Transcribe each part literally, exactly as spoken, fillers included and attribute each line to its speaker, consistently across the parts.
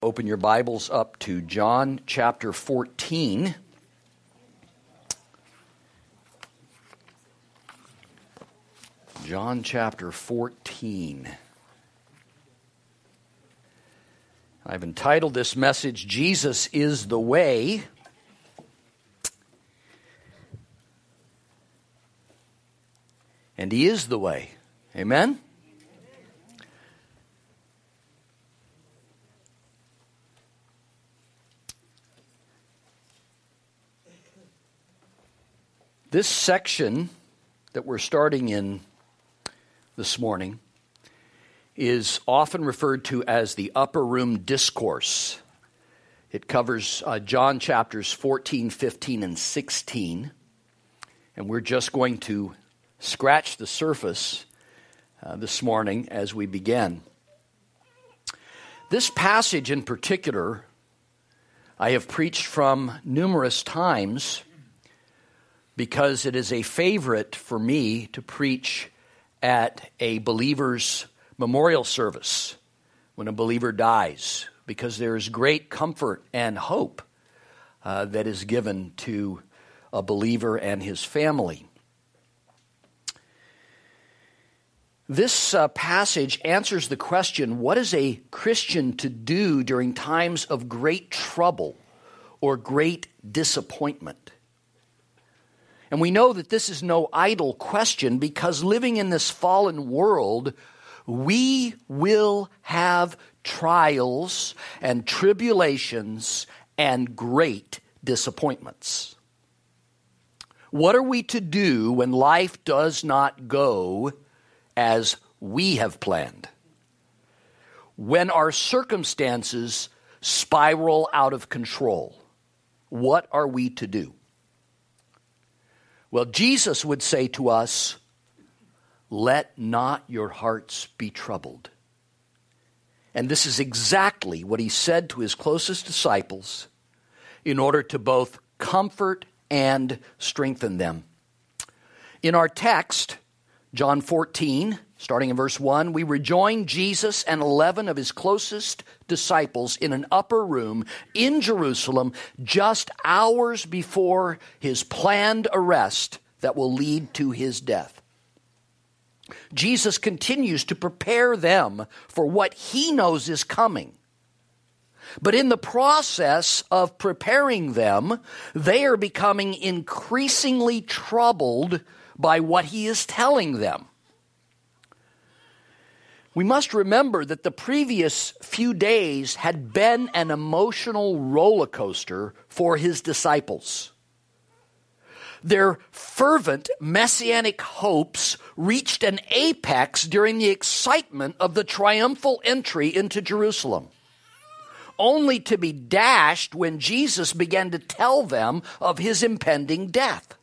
Speaker 1: Open your Bibles up to John chapter fourteen. John chapter fourteen. I've entitled this message, Jesus is the Way. And He is the way. Amen? This section that we're starting in this morning is often referred to as the Upper Room Discourse. It covers uh, John chapters fourteen, fifteen, and sixteen. And we're just going to scratch the surface uh, this morning as we begin. This passage in particular, I have preached from numerous times because it is a favorite for me to preach at a believer's memorial service when a believer dies, because there is great comfort and hope uh, that is given to a believer and his family. This uh, passage answers the question, what is a Christian to do during times of great trouble or great disappointment? And we know that this is no idle question, because living in this fallen world, we will have trials and tribulations and great disappointments. What are we to do when life does not go as we have planned? When our circumstances spiral out of control, what are we to do? Well, Jesus would say to us, let not your hearts be troubled. And this is exactly what he said to his closest disciples in order to both comfort and strengthen them. In our text, John fourteen, starting in verse one, we rejoin Jesus and eleven of his closest disciples in an upper room in Jerusalem just hours before his planned arrest that will lead to his death. Jesus continues to prepare them for what he knows is coming. But in the process of preparing them, they are becoming increasingly troubled by what he is telling them. We must remember that the previous few days had been an emotional roller coaster for his disciples. Their fervent messianic hopes reached an apex during the excitement of the triumphal entry into Jerusalem, only to be dashed when Jesus began to tell them of his impending death.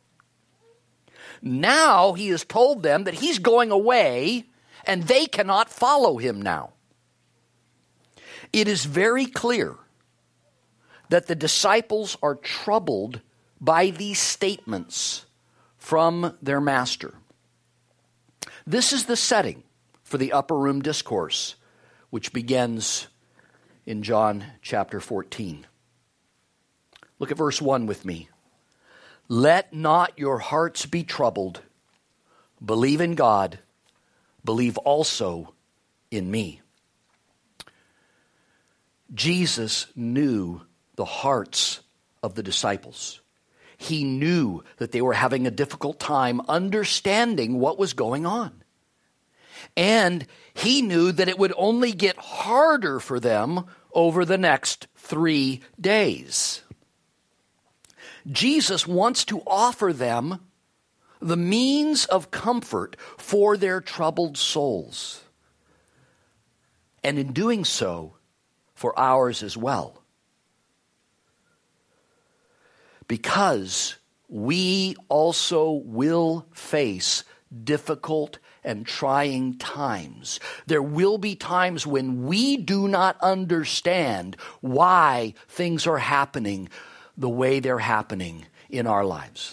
Speaker 1: Now he has told them that he's going away and they cannot follow him now. It is very clear that the disciples are troubled by these statements from their master. This is the setting for the Upper Room Discourse, which begins in John chapter fourteen. Look at verse one with me. Let not your hearts be troubled. Believe in God. Believe also in me. Jesus knew the hearts of the disciples. He knew that they were having a difficult time understanding what was going on. And he knew that it would only get harder for them over the next three days. Jesus wants to offer them the means of comfort for their troubled souls. And in doing so, for ours as well. Because we also will face difficult and trying times. There will be times when we do not understand why things are happening the way they're happening in our lives.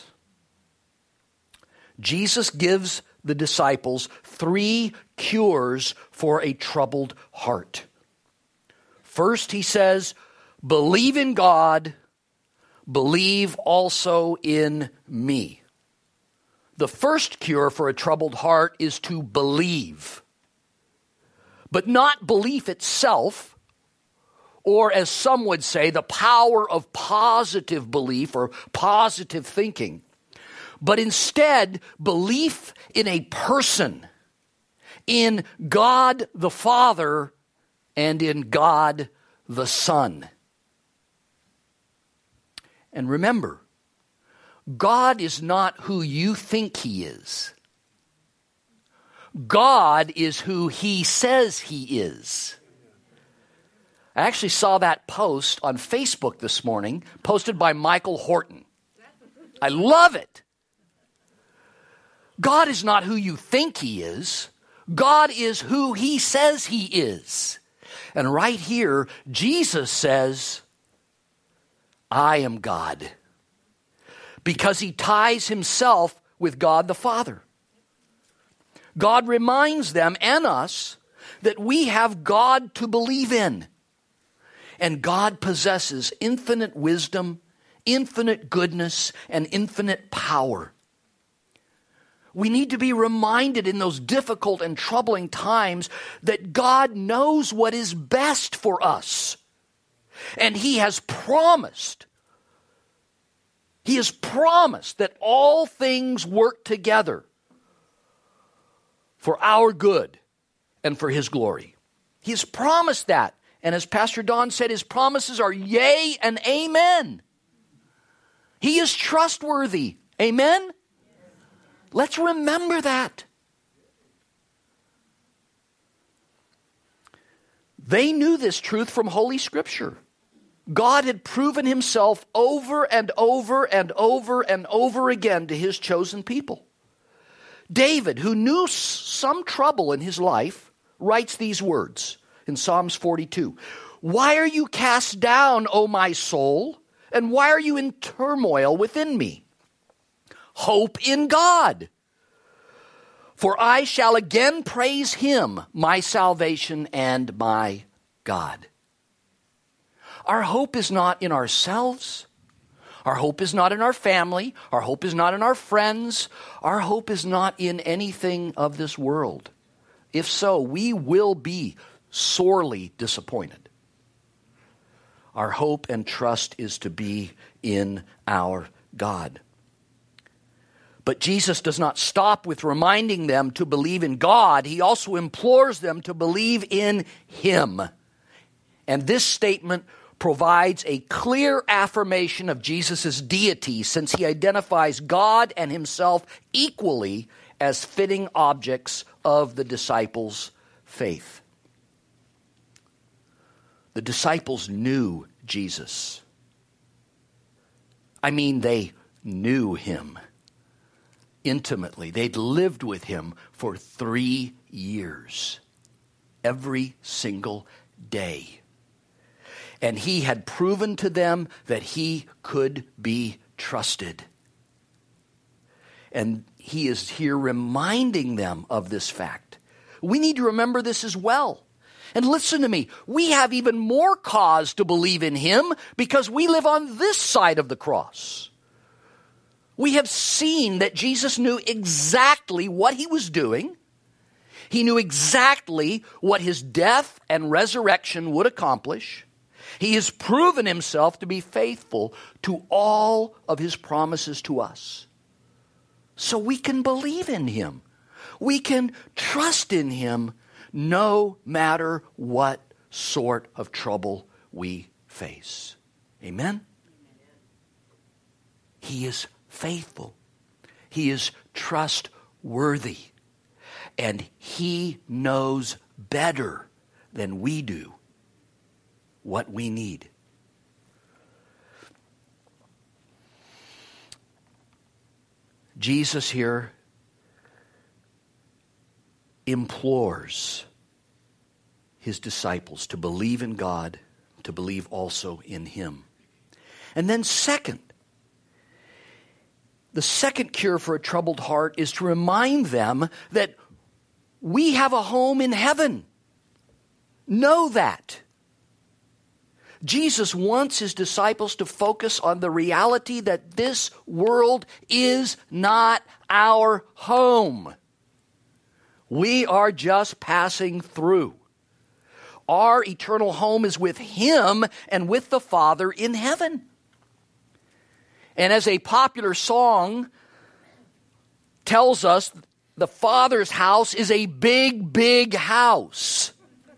Speaker 1: Jesus gives the disciples three cures for a troubled heart. First, he says, believe in God, believe also in me. The first cure for a troubled heart is to believe, but not belief itself, or as some would say, the power of positive belief or positive thinking, but instead belief in a person, in God the Father and in God the Son. And remember, God is not who you think he is. God is who he says he is. I actually saw that post on Facebook this morning, posted by Michael Horton. I love it. God is not who you think he is. God is who he says he is. And right here, Jesus says, I am God. Because he ties himself with God the Father. God reminds them and us that we have God to believe in. And God possesses infinite wisdom, infinite goodness, and infinite power. We need to be reminded in those difficult and troubling times that God knows what is best for us. And he has promised He has promised that all things work together for our good and for his glory. He has promised that. And as Pastor Don said, his promises are yea and amen. He is trustworthy. Amen? Let's remember that. They knew this truth from Holy Scripture. God had proven himself over and over and over and over again to his chosen people. David, who knew some trouble in his life, writes these words in Psalms forty-two. Why are you cast down, O my soul? And why are you in turmoil within me? Hope in God. For I shall again praise him, my salvation and my God. Our hope is not in ourselves. Our hope is not in our family. Our hope is not in our friends. Our hope is not in anything of this world. If so, we will be sorely disappointed. Our hope and trust is to be in our God. But Jesus does not stop with reminding them to believe in God. He also implores them to believe in him. And this statement provides a clear affirmation of Jesus' deity, since he identifies God and himself equally as fitting objects of the disciples' faith. The disciples knew Jesus. I mean, they knew him intimately. They'd lived with him for three years, every single day. And he had proven to them that he could be trusted. And he is here reminding them of this fact. We need to remember this as well. And listen to me, we have even more cause to believe in him because we live on this side of the cross. We have seen that Jesus knew exactly what he was doing. He knew exactly what his death and resurrection would accomplish. He has proven himself to be faithful to all of his promises to us. So we can believe in him. We can trust in him no matter what sort of trouble we face. Amen? He is faithful. He is trustworthy. And he knows better than we do what we need. Jesus here implores his disciples to believe in God, to believe also in him. And then second, the second cure for a troubled heart is to remind them that we have a home in heaven. Know that. Jesus wants his disciples to focus on the reality that this world is not our home. We are just passing through. Our eternal home is with him and with the Father in heaven. And as a popular song tells us, the Father's house is a big, big house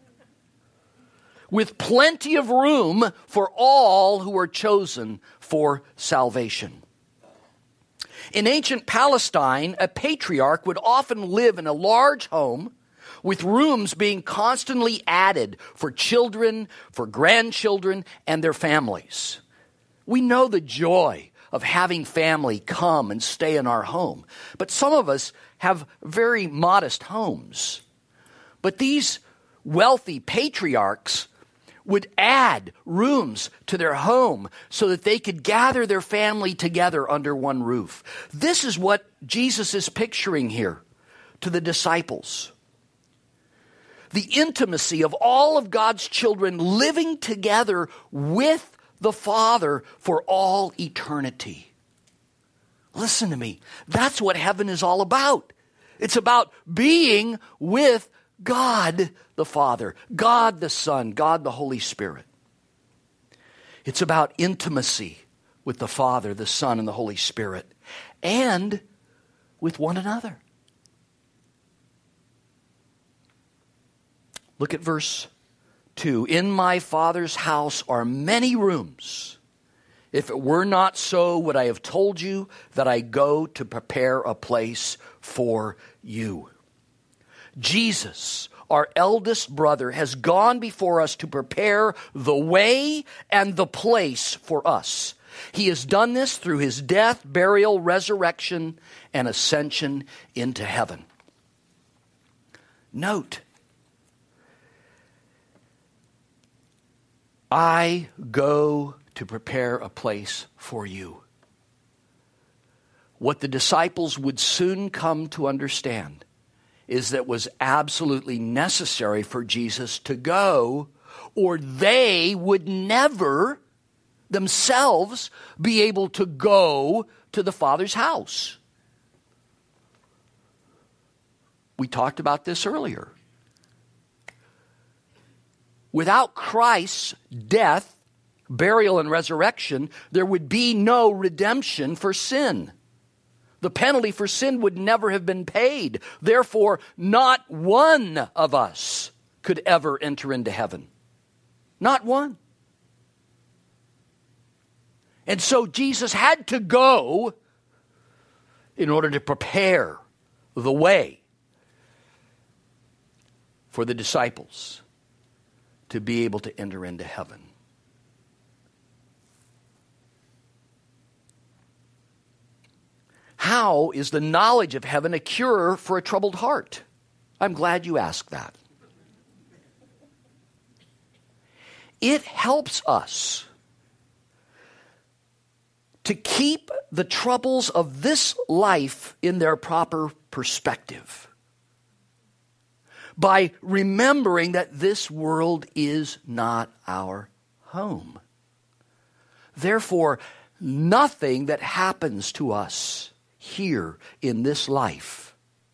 Speaker 1: with plenty of room for all who are chosen for salvation. In ancient Palestine, a patriarch would often live in a large home with rooms being constantly added for children, for grandchildren, and their families. We know the joy of having family come and stay in our home. But some of us have very modest homes. But these wealthy patriarchs would add rooms to their home so that they could gather their family together under one roof. This is what Jesus is picturing here to the disciples. The intimacy of all of God's children living together with the Father for all eternity. Listen to me. That's what heaven is all about. It's about being with God the Father, God the Son, God the Holy Spirit. It's about intimacy with the Father, the Son, and the Holy Spirit, and with one another. Look at verse two. In my Father's house are many rooms. If it were not so, would I have told you that I go to prepare a place for you? Jesus, our eldest brother, has gone before us to prepare the way and the place for us. He has done this through his death, burial, resurrection, and ascension into heaven. Note, I go to prepare a place for you. What the disciples would soon come to understand is that it was absolutely necessary for Jesus to go, or they would never themselves be able to go to the Father's house. We talked about this earlier. Without Christ's death, burial, and resurrection, there would be no redemption for sin. The penalty for sin would never have been paid. Therefore, not one of us could ever enter into heaven. Not one. And so Jesus had to go in order to prepare the way for the disciples to be able to enter into heaven. How is the knowledge of heaven a cure for a troubled heart? I'm glad you asked that. It helps us to keep the troubles of this life in their proper perspective by remembering that this world is not our home. Therefore, nothing that happens to us here in this life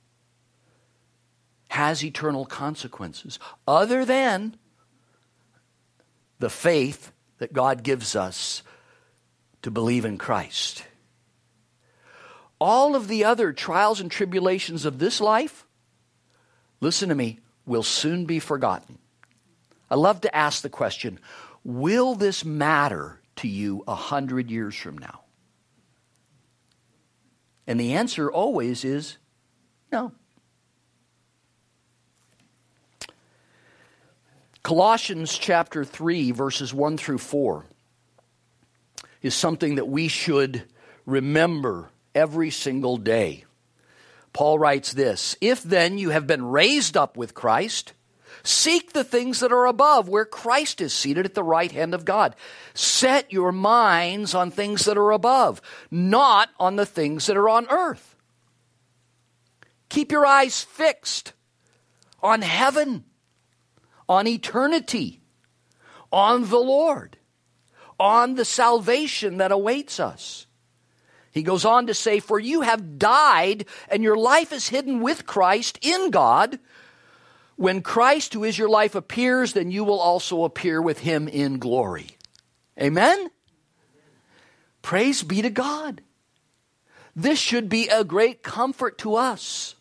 Speaker 1: has eternal consequences other than the faith that God gives us to believe in Christ. All of the other trials and tribulations of this life, listen to me, will soon be forgotten. I love to ask the question, will this matter to you a hundred years from now? And the answer always is no. Colossians chapter three, verses one through four is something that we should remember every single day. Paul writes this, if then you have been raised up with Christ, seek the things that are above, where Christ is seated at the right hand of God. Set your minds on things that are above, not on the things that are on earth. Keep your eyes fixed on heaven, on eternity, on the Lord, on the salvation that awaits us. He goes on to say, for you have died, and your life is hidden with Christ in God. When Christ, who is your life, appears, then you will also appear with him in glory. Amen? Praise be to God. This should be a great comfort to us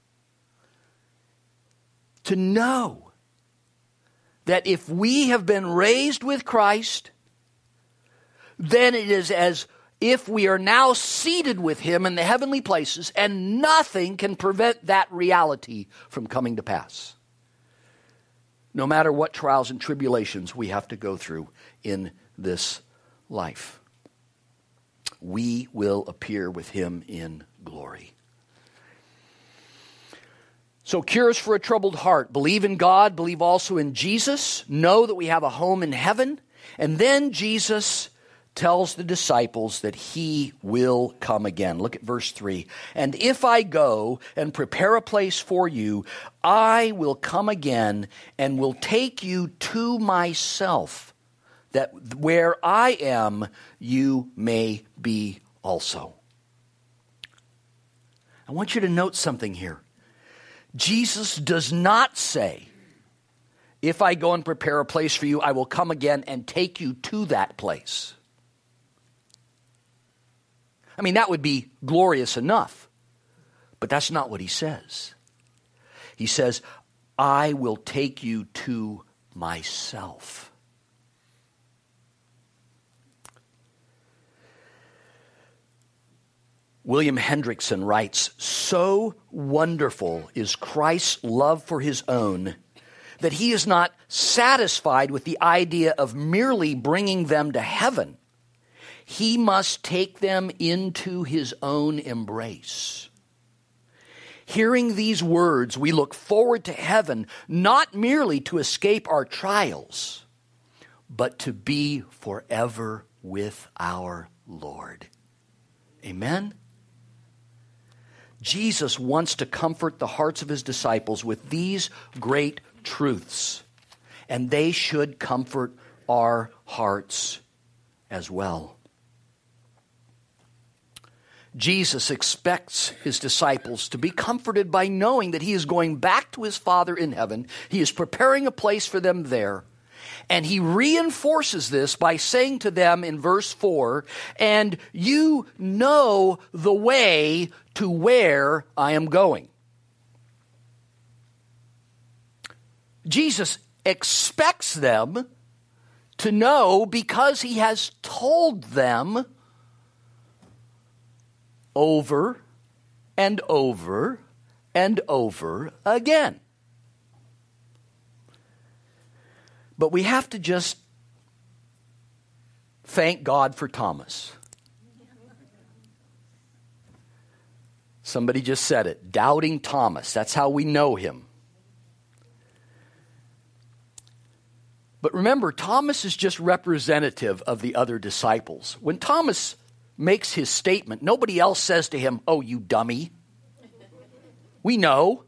Speaker 1: to know that if we have been raised with Christ, then it is as if we are now seated with him in the heavenly places, and nothing can prevent that reality from coming to pass. No matter what trials and tribulations we have to go through in this life, we will appear with him in glory. So cures for a troubled heart. Believe in God, believe also in Jesus. Know that we have a home in heaven. And then Jesus tells the disciples that he will come again. Look at verse three. And if I go and prepare a place for you, I will come again and will take you to myself, that where I am, you may be also. I want you to note something here. Jesus does not say, if I go and prepare a place for you, I will come again and take you to that place. I mean, that would be glorious enough. But that's not what he says. He says, I will take you to myself. William Hendrickson writes, so wonderful is Christ's love for his own that he is not satisfied with the idea of merely bringing them to heaven. He must take them into his own embrace. Hearing these words, we look forward to heaven, not merely to escape our trials, but to be forever with our Lord. Amen? Jesus wants to comfort the hearts of his disciples with these great truths, and they should comfort our hearts as well. Jesus expects his disciples to be comforted by knowing that he is going back to his Father in heaven. He is preparing a place for them there. And he reinforces this by saying to them in verse four, and you know the way to where I am going. Jesus expects them to know because he has told them over and over and over again. But we have to just thank God for Thomas. Somebody just said it. Doubting Thomas. That's how we know him. But remember, Thomas is just representative of the other disciples. When Thomas makes his statement, nobody else says to him, oh, you dummy. We know.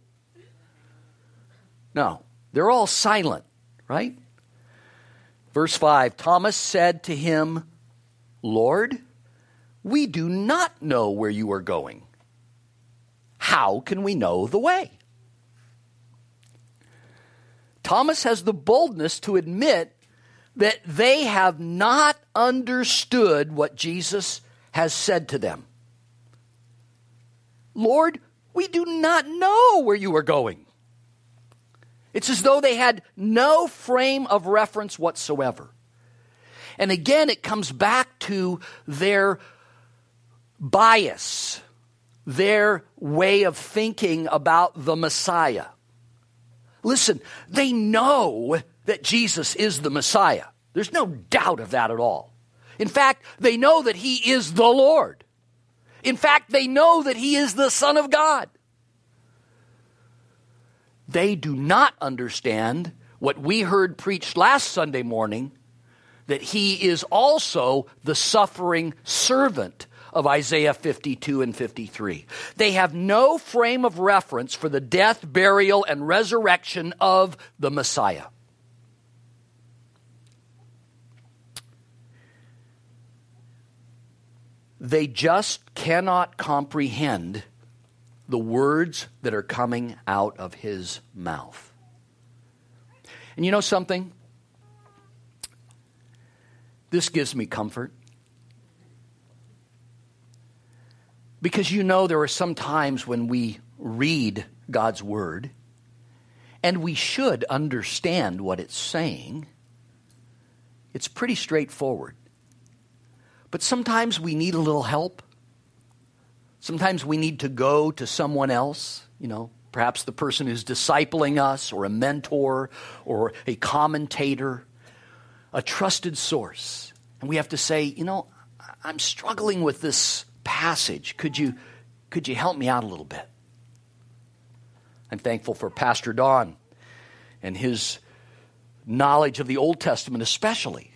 Speaker 1: No, they're all silent, right? Verse five, Thomas said to him, Lord, we do not know where you are going. How can we know the way? Thomas has the boldness to admit that they have not understood what Jesus has said to them. Lord, we do not know where you are going. It's as though they had no frame of reference whatsoever. And again, it comes back to their bias, their way of thinking about the Messiah. Listen, they know that Jesus is the Messiah. There's no doubt of that at all. In fact, they know that he is the Lord. In fact, they know that he is the Son of God. They do not understand what we heard preached last Sunday morning, that he is also the suffering servant of Isaiah fifty-two and fifty-three. They have no frame of reference for the death, burial, and resurrection of the Messiah. they just cannot comprehend the words that are coming out of his mouth. And you know something? This gives me comfort. Because you know there are some times when we read God's word and we should understand what it's saying. It's pretty straightforward. But sometimes we need a little help. Sometimes we need to go to someone else, you know, perhaps the person who's discipling us, or a mentor, or a commentator, a trusted source. And we have to say, you know, I'm struggling with this passage. Could you, could you help me out a little bit? I'm thankful for Pastor Don and his knowledge of the Old Testament especially.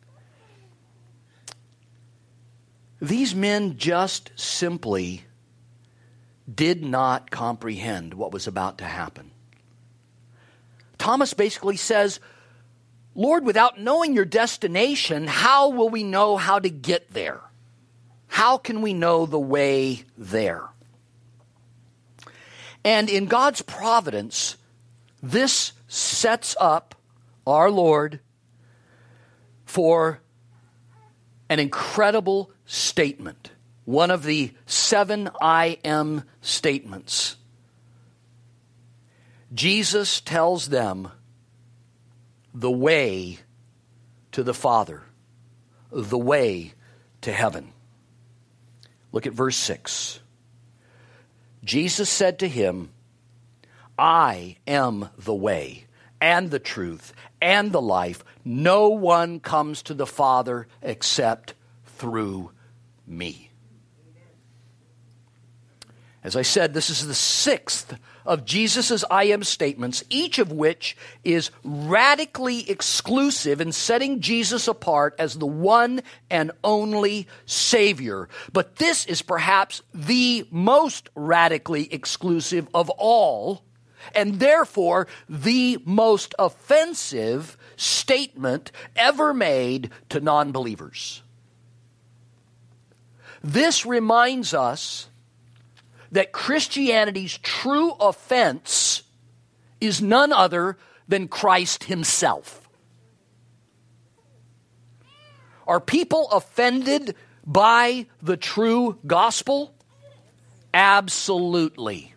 Speaker 1: These men just simply did not comprehend what was about to happen. Thomas basically says, Lord, without knowing your destination, how will we know how to get there? How can we know the way there? And in God's providence, this sets up our Lord for an incredible statement. One of the seven I am statements. Jesus tells them the way to the Father, the way to heaven. Look at verse six. Jesus said to him, I am the way and the truth and the life. No one comes to the Father except through me. As I said, this is the sixth of Jesus' I am statements, each of which is radically exclusive in setting Jesus apart as the one and only Savior. But this is perhaps the most radically exclusive of all, and therefore the most offensive statement ever made to non-believers. This reminds us that Christianity's true offense is none other than Christ himself. Are people offended by the true gospel? Absolutely.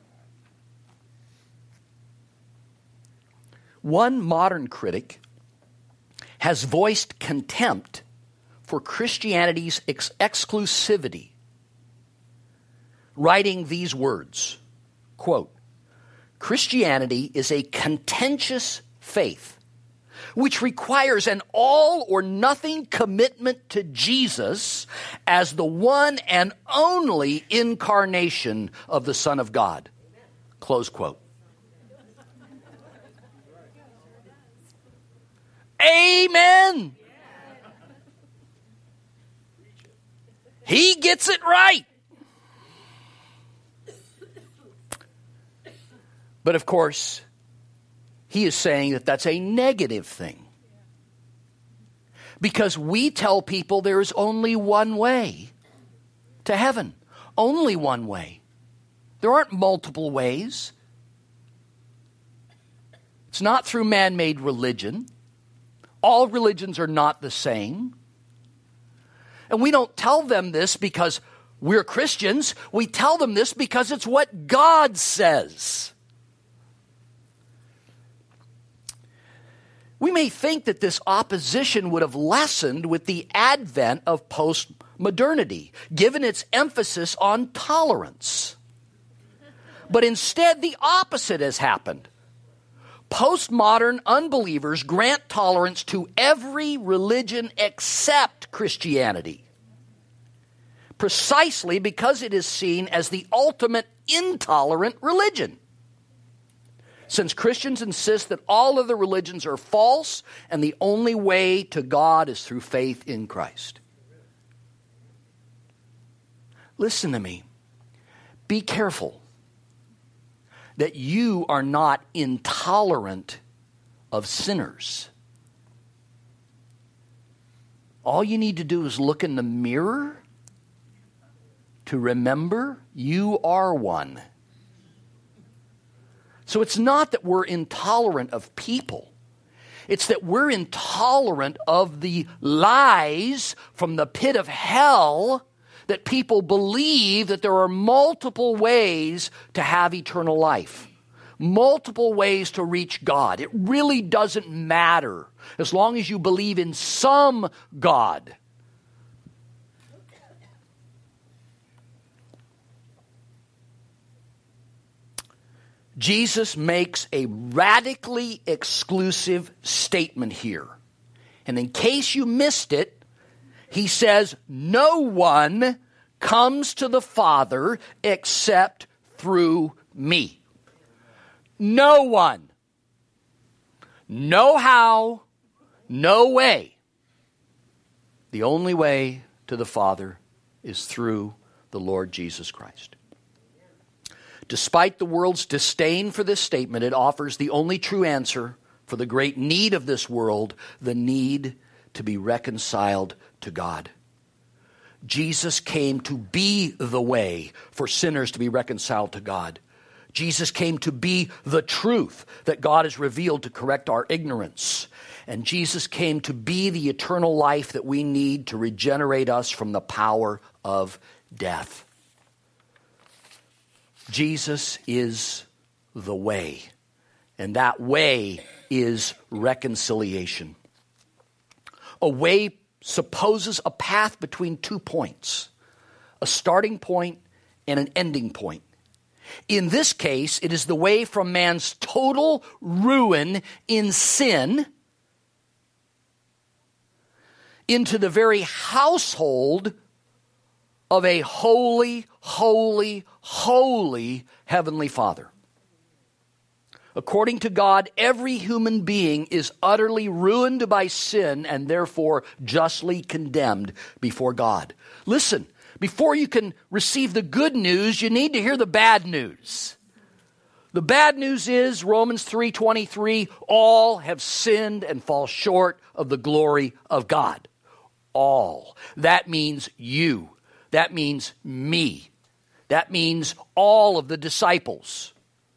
Speaker 1: One modern critic has voiced contempt for Christianity's ex- exclusivity, writing these words, quote, Christianity is a contentious faith which requires an all or nothing commitment to Jesus as the one and only incarnation of the Son of God. Close quote. Amen. He gets it right. But of course, he is saying that that's a negative thing. Because we tell people there is only one way to heaven. Only one way. There aren't multiple ways. It's not through man-made religion. All religions are not the same. And we don't tell them this because we're Christians. We tell them this because it's what God says. We may think that this opposition would have lessened with the advent of postmodernity, given its emphasis on tolerance. But instead, the opposite has happened. Postmodern unbelievers grant tolerance to every religion except Christianity, precisely because it is seen as the ultimate intolerant religion. Since Christians insist that all other religions are false and the only way to God is through faith in Christ. Listen to me. Be careful that you are not intolerant of sinners. All you need to do is look in the mirror to remember you are one. So it's not that we're intolerant of people. It's that we're intolerant of the lies from the pit of hell that people believe that there are multiple ways to have eternal life, multiple ways to reach God. It really doesn't matter as long as you believe in some God. Jesus makes a radically exclusive statement here. And in case you missed it, he says, no one comes to the Father except through me. No one. No how, no way. The only way to the Father is through the Lord Jesus Christ. Despite the world's disdain for this statement, it offers the only true answer for the great need of this world, the need to be reconciled to God. Jesus came to be the way for sinners to be reconciled to God. Jesus came to be the truth that God has revealed to correct our ignorance. And Jesus came to be the eternal life that we need to regenerate us from the power of death. Jesus is the way, and that way is reconciliation. A way supposes a path between two points, a starting point and an ending point. In this case, it is the way from man's total ruin in sin into the very household of a holy, holy, holy Heavenly Father. According to God, every human being is utterly ruined by sin and therefore justly condemned before God. Listen, before you can receive the good news, you need to hear the bad news. The bad news is, Romans three twenty-three, all have sinned and fall short of the glory of God. All. That means you. That means me. That means all of the disciples.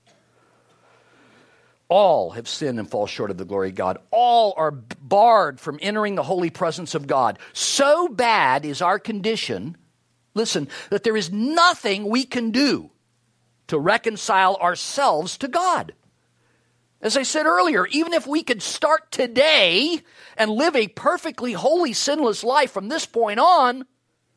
Speaker 1: All have sinned and fall short of the glory of God. All are barred from entering the holy presence of God. So bad is our condition, listen, that there is nothing we can do to reconcile ourselves to God. As I said earlier, even if we could start today and live a perfectly holy, sinless life from this point on,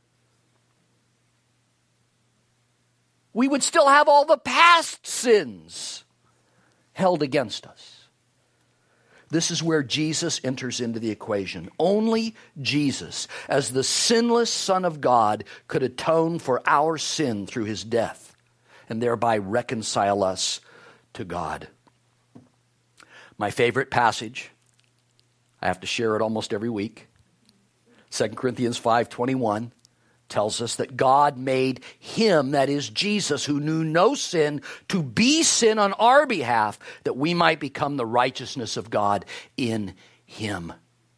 Speaker 1: we would still have all the past sins held against us. This is where Jesus enters into the equation. Only Jesus, as the sinless Son of God, could atone for our sin through his death and thereby reconcile us to God. My favorite passage, I have to share it almost every week, Second Corinthians five twenty-one. Tells us that God made him, that is Jesus, who knew no sin, to be sin on our behalf, that we might become the righteousness of God in him.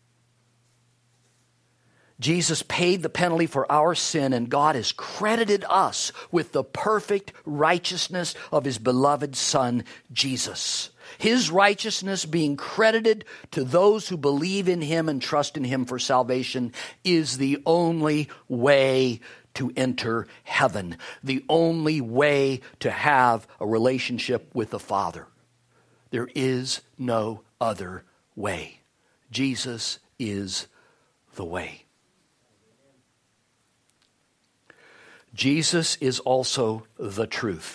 Speaker 1: Jesus paid the penalty for our sin, and God has credited us with the perfect righteousness of his beloved Son, Jesus. His righteousness being credited to those who believe in him and trust in him for salvation is the only way to enter heaven, the only way to have a relationship with the Father. There is no other way. Jesus is the way. Jesus is also the truth.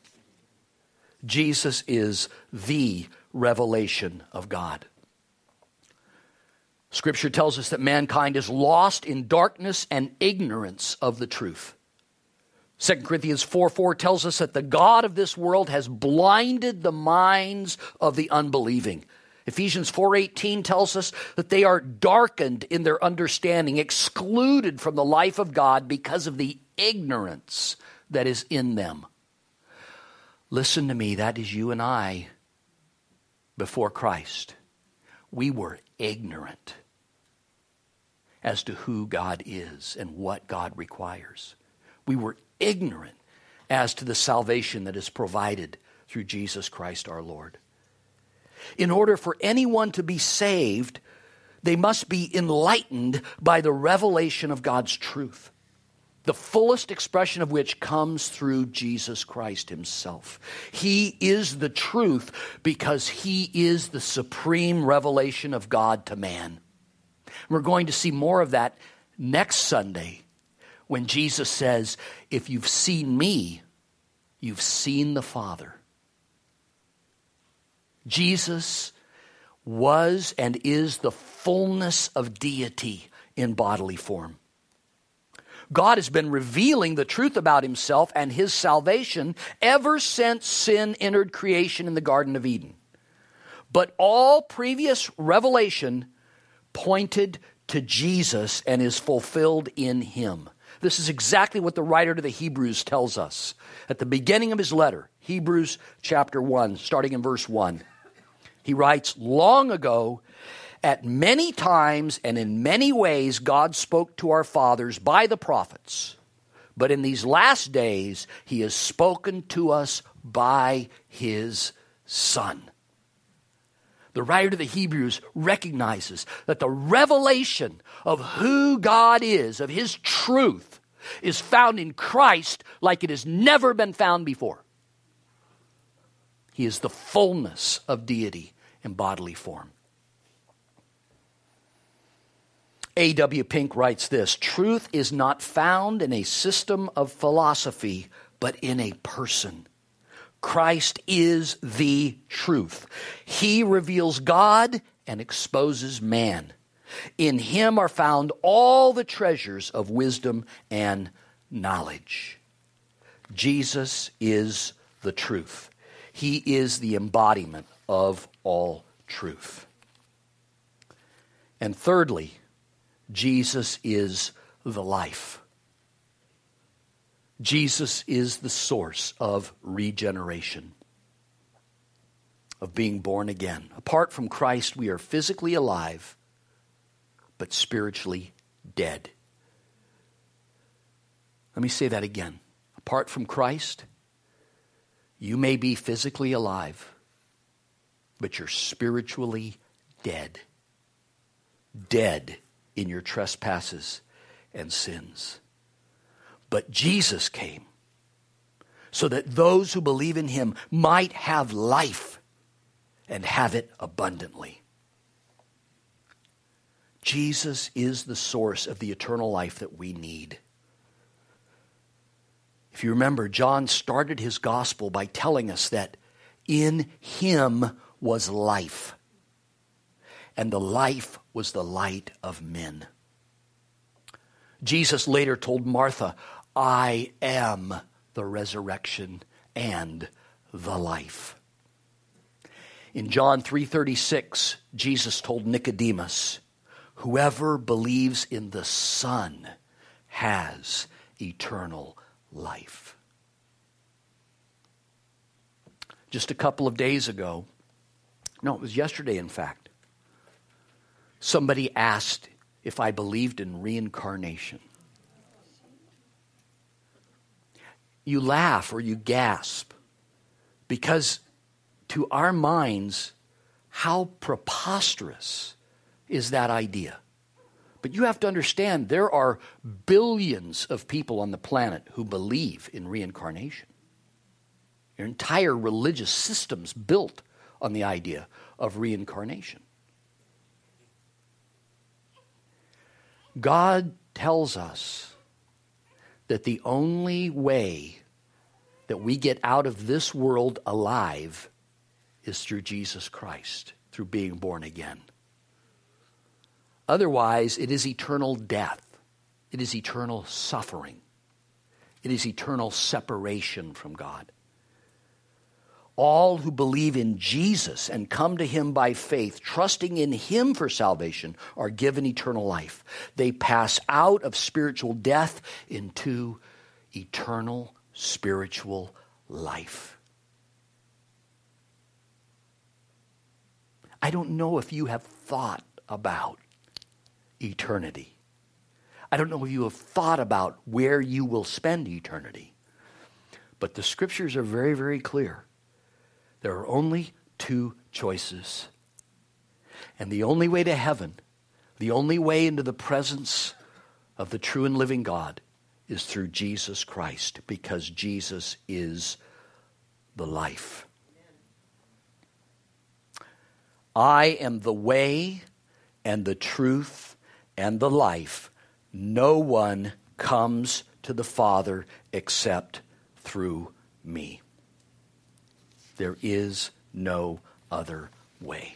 Speaker 1: Jesus is the revelation of God. Scripture tells us that mankind is lost in darkness and ignorance of the truth. Second Corinthians four four tells us that the God of this world has blinded the minds of the unbelieving. Ephesians four eighteen tells us that they are darkened in their understanding, excluded from the life of God because of the ignorance that is in them. Listen to me, that is you and I before Christ. We were ignorant as to who God is and what God requires. We were ignorant as to the salvation that is provided through Jesus Christ our Lord. In order for anyone to be saved, they must be enlightened by the revelation of God's truth, the fullest expression of which comes through Jesus Christ himself. He is the truth because he is the supreme revelation of God to man. We're going to see more of that next Sunday when Jesus says, if you've seen me, you've seen the Father. Jesus was and is the fullness of deity in bodily form. God has been revealing the truth about himself and his salvation ever since sin entered creation in the Garden of Eden. But all previous revelation pointed to Jesus and is fulfilled in him. This is exactly what the writer to the Hebrews tells us at the beginning of his letter, Hebrews chapter one, starting in verse one. He writes, long ago, at many times and in many ways, God spoke to our fathers by the prophets. But in these last days, he has spoken to us by his Son. The writer to the Hebrews recognizes that the revelation of who God is, of his truth, is found in Christ like it has never been found before. He is the fullness of deity in bodily form. A W Pink writes this, truth is not found in a system of philosophy, but in a person. Christ is the truth. He reveals God and exposes man. In him are found all the treasures of wisdom and knowledge. Jesus is the truth. He is the embodiment of all truth. And thirdly, Jesus is the life. Jesus is the source of regeneration, of being born again. Apart from Christ, we are physically alive, but spiritually dead. Let me say that again. Apart from Christ, you may be physically alive, but you're spiritually dead. Dead in your trespasses and sins. But Jesus came so that those who believe in him might have life and have it abundantly. Jesus is the source of the eternal life that we need. If you remember, John started his gospel by telling us that in him was life, and the life was the light of men. Jesus later told Martha, I am the resurrection and the life. In John three thirty-six, Jesus told Nicodemus, whoever believes in the Son has eternal life. Just a couple of days ago, no, it was yesterday in fact, somebody asked if I believed in reincarnation. You laugh or you gasp because to our minds, how preposterous is that idea? But you have to understand there are billions of people on the planet who believe in reincarnation. Your entire religious system's built on the idea of reincarnation. God tells us that the only way that we get out of this world alive is through Jesus Christ, through being born again. Otherwise, it is eternal death. It is eternal suffering. It is eternal separation from God. All who believe in Jesus and come to him by faith, trusting in him for salvation, are given eternal life. They pass out of spiritual death into eternal spiritual life. I don't know if you have thought about eternity. I don't know if you have thought about where you will spend eternity, but the scriptures are very, very clear. There are only two choices. And the only way to heaven, the only way into the presence of the true and living God is through Jesus Christ, because Jesus is the life. I am the way and the truth and the life. No one comes to the Father except through me. There is no other way.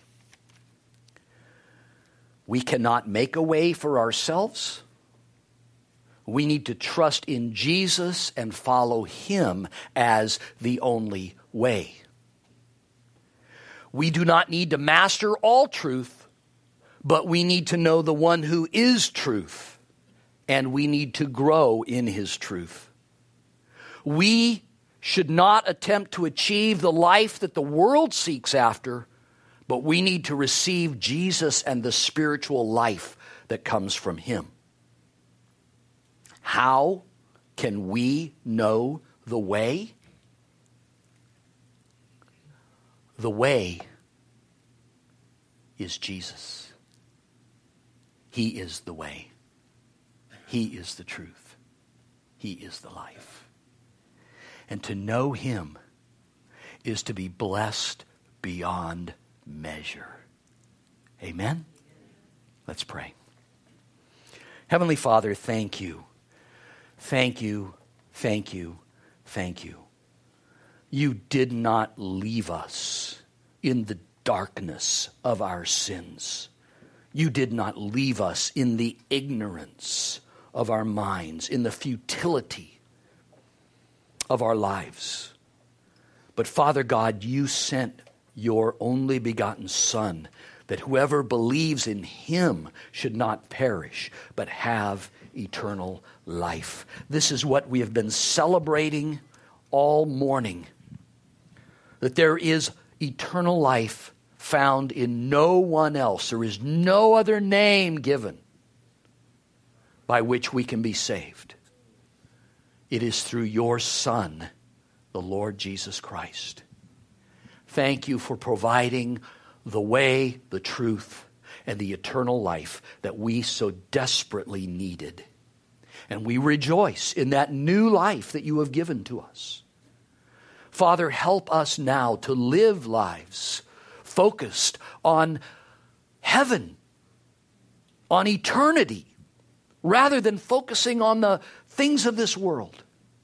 Speaker 1: We cannot make a way for ourselves. We need to trust in Jesus and follow him as the only way. We do not need to master all truth, but we need to know the one who is truth, and we need to grow in his truth. We should not attempt to achieve the life that the world seeks after, but we need to receive Jesus and the spiritual life that comes from him. How can we know the way? The way is Jesus. He is the way. He is the truth. He is the life. And to know him is to be blessed beyond measure. Amen? Let's pray. Heavenly Father, thank you. Thank you, thank you, thank you. You did not leave us in the darkness of our sins. You did not leave us in the ignorance of our minds, in the futility of our lives. But Father God, you sent your only begotten Son, that whoever believes in him should not perish, but have eternal life. This is what we have been celebrating all morning, that there is eternal life found in no one else. There is no other name given by which we can be saved. It is through your Son, the Lord Jesus Christ. Thank you for providing the way, the truth, and the eternal life that we so desperately needed. And we rejoice in that new life that you have given to us. Father, help us now to live lives focused on heaven, on eternity, rather than focusing on the things of this world.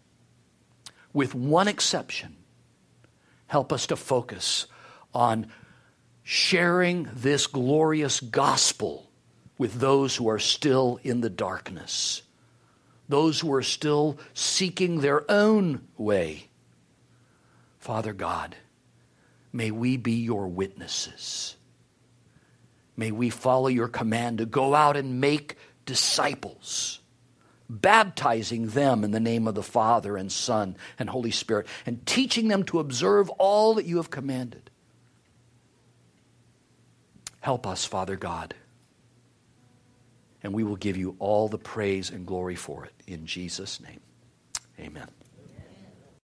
Speaker 1: With one exception, help us to focus on sharing this glorious gospel with those who are still in the darkness, those who are still seeking their own way. Father God, may we be your witnesses. May we follow your command to go out and make disciples, baptizing them in the name of the Father and Son and Holy Spirit, and teaching them to observe all that you have commanded. Help us, Father God, and we will give you all the praise and glory for it. In Jesus' name, amen.